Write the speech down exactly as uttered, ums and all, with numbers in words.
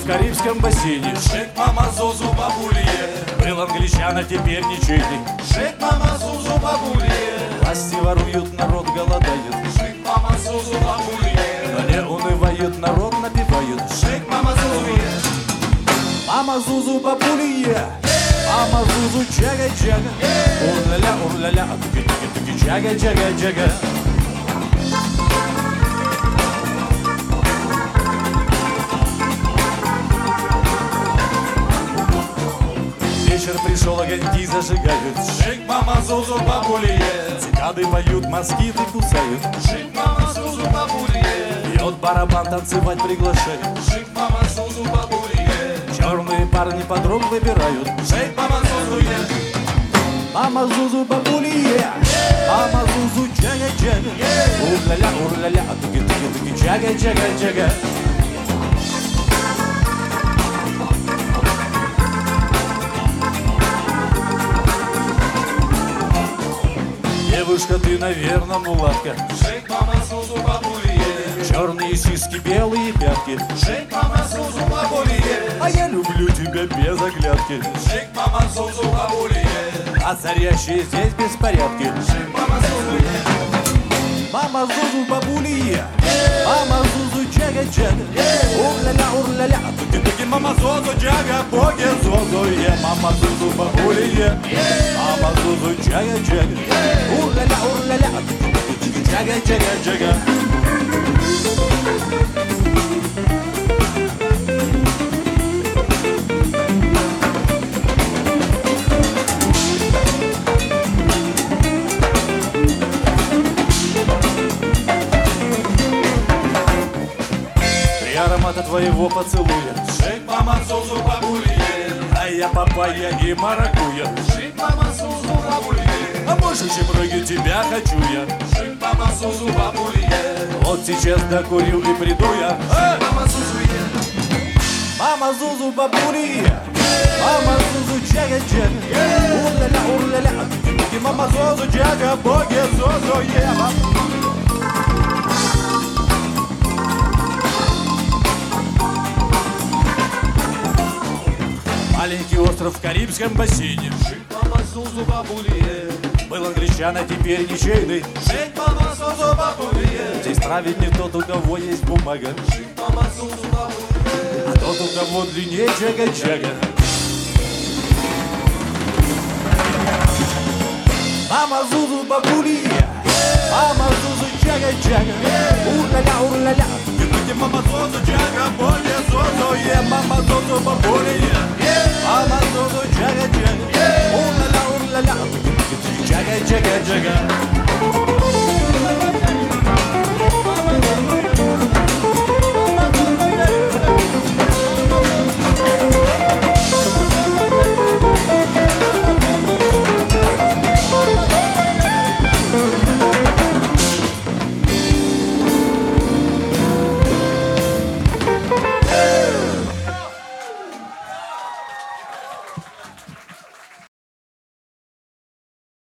Карибском бассейне. Шейк, мама, Зузу, бабулье. Был англичан, а теперь ничейный. Шейк, мама, Зузу, бабулье. Власти воруют, народ голодает. Шейк, мама, Зузу, бабулье. Но не унывает, народ напевает. Шейк, мама, Зузу. Мама Зузу бабулье. Мама Зузу чага-чага. Урля-ля, урля-ля, туки-туки-туки, чага-чага-чага. Вечер пришел, огоньки зажигают. Шейк, мама, Зузу, бабулье. Цикады поют, москиты кусают. Шейк, мама, Зузу, бабулье. Бьет барабан, танцевать приглашают. Шейк, мама, Зузу, бабулье. Черные парни подруг выбирают. Шейк, мама, Зузу, Мама Зузу бабулье. Мама Зузу чага-чага. Урля-ля, урля-ля, туки-туки-туки, чага-чага-чага. Девушка, ты, наверное, мулатка. Шейк, мама, Зузу, бабулье. Черные сиськи, белые пятки. Шейк, мама, Зузу, бабулье. А я люблю тебя без оглядки. Шейк, мама, Зузу, бабулье. А царящие здесь беспорядки. Шейк, мама, Зузу. Мама Зузу бабулье. Мама Зузу чага-чага. Урля-ля, урля-ля, туки-туки, мама Зузу чага, боги Зузуе. Мама Зузу бабулье. Мама Зузу чага-чага. Урля-ля, урля-ля, туки-туки, чага-чага-чага. Аромата твоего поцелуя. Шейк, мама, Зузу, бабулье. А я папайя и маракуя. Шейк, мама, Зузу, бабулье. А больше, чем роги, тебя хочу я. Шейк, мама, Зузу, бабулье. Вот сейчас докурю и приду я. Шейк, мама, Зузу, Мама Зузу бабулье. Мама Зузу чага-чага. Урля-ля, урля-ля, туки-туки, мама Зузу чага, боги Зузуе. Маленький остров в Карибском бассейне. Шейк, мама, Зузу, бабулье. Был англичан, а теперь ничейный. Шейк, мама, Зузу, бабулье. Здесь правит не тот, у кого есть бумага, Шейк, мама, Зузу, бабулье. а тот, у кого длиннее чага-чага. Мама Зузу бабулье. Мама Зузу чага-чага. Урля-ля, урля-ля, туки-туки, мама Зузу чага, боги Зузуе. Мама Зузу бабулье. Мама Зузу чага-чага. Урля-ля, урля-ля, туки-туки, чага-чага-чага.